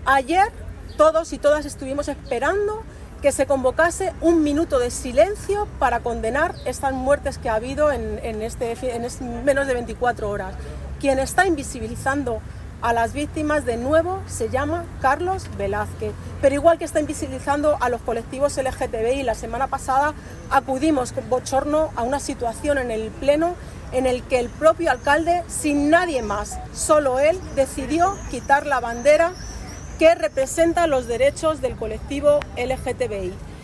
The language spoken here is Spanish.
Ayer todos y todas estuvimos esperando que se convocase un minuto de silencio para condenar estas muertes que ha habido en menos de 24 horas. Quien está invisibilizando a las víctimas de nuevo se llama Carlos Velázquez, pero igual que está invisibilizando a los colectivos LGTBI. La semana pasada acudimos con bochorno a una situación en el Pleno en el que el propio alcalde, sin nadie más, solo él, decidió quitar la bandera que representa los derechos del colectivo LGTBI.